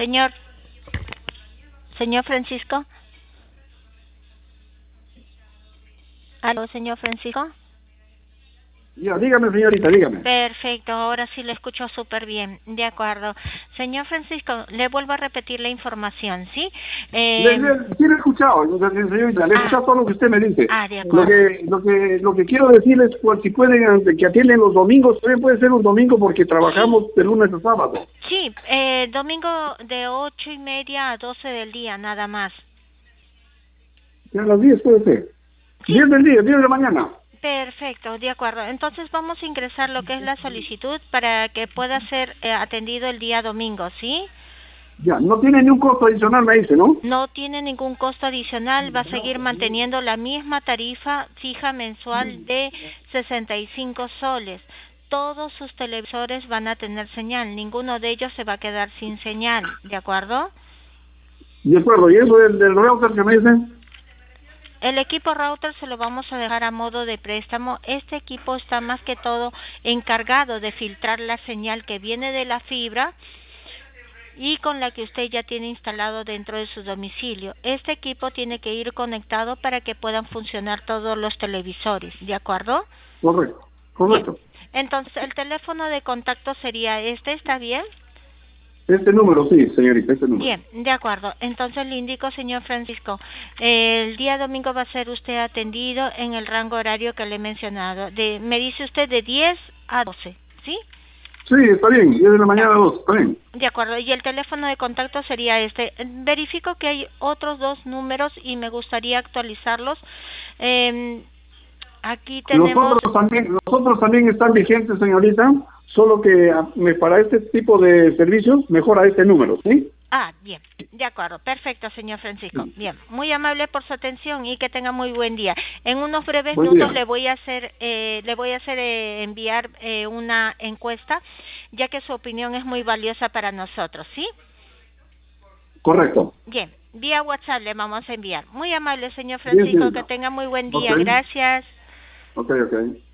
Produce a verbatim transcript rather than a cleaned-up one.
Señor, señor Francisco. ¿Aló, señor Francisco? Ya, dígame, señorita, dígame. Perfecto, ahora sí le escucho súper bien. De acuerdo. Señor Francisco, le vuelvo a repetir la información, ¿sí? Le, Eh, le- sí le he escuchado, señorita, le he ah, escuchado todo lo que usted me dice. ah, de Lo acuerdo. que, lo que, lo que quiero decirles, pues, si pueden, ante- que atienden los domingos, también puede ser un domingo porque Sí, trabajamos de lunes a sábado. sí, eh, domingo de ocho y media a doce del día, nada más. Ya a las diez puede ser. Sí, diez del día, diez de la mañana. perfecto, de acuerdo. Entonces vamos a ingresar lo que es la solicitud para que pueda ser eh, atendido el día domingo, ¿sí? Ya, no tiene ni un costo adicional, me dice, ¿no? No tiene ningún costo adicional, va a seguir manteniendo la misma tarifa fija mensual de sesenta y cinco soles. Todos sus televisores van a tener señal, ninguno de ellos se va a quedar sin señal, ¿de acuerdo? De acuerdo, y eso del, del router que me dicen, El equipo router se lo vamos a dejar a modo de préstamo. Este equipo está más que todo encargado de filtrar la señal que viene de la fibra y con la que usted ya tiene instalado dentro de su domicilio. Este equipo tiene que ir conectado para que puedan funcionar todos los televisores, ¿de acuerdo? correcto, Bien. correcto. Entonces, el teléfono de contacto sería este, ¿está bien? Este número, sí, señorita, este número. Bien, de acuerdo. Entonces le indico, señor Francisco, el día domingo va a ser usted atendido en el rango horario que le he mencionado. De, me dice usted de diez a doce, ¿sí? Sí, está bien, diez de la De, mañana a dos, está bien. de acuerdo. Y el teléfono de contacto sería este. Verifico que hay otros dos números y me gustaría actualizarlos. Eh, aquí tenemos... Nosotros también, nosotros también están vigentes, señorita, solo que ah, me- para este tipo de servicios, mejor a este número, ¿sí? Ah, bien, de acuerdo, perfecto, señor Francisco. Bien, muy amable por su atención y que tenga muy buen día. En unos breves Buen minutos día. le voy a hacer, eh, le voy a hacer eh, enviar eh, una encuesta, ya que su opinión es muy valiosa para nosotros, ¿sí? Correcto. Bien, vía WhatsApp le vamos a enviar. Muy amable, señor Bien, Francisco, que señorita. tenga muy buen Ok. día. Gracias. Ok, ok.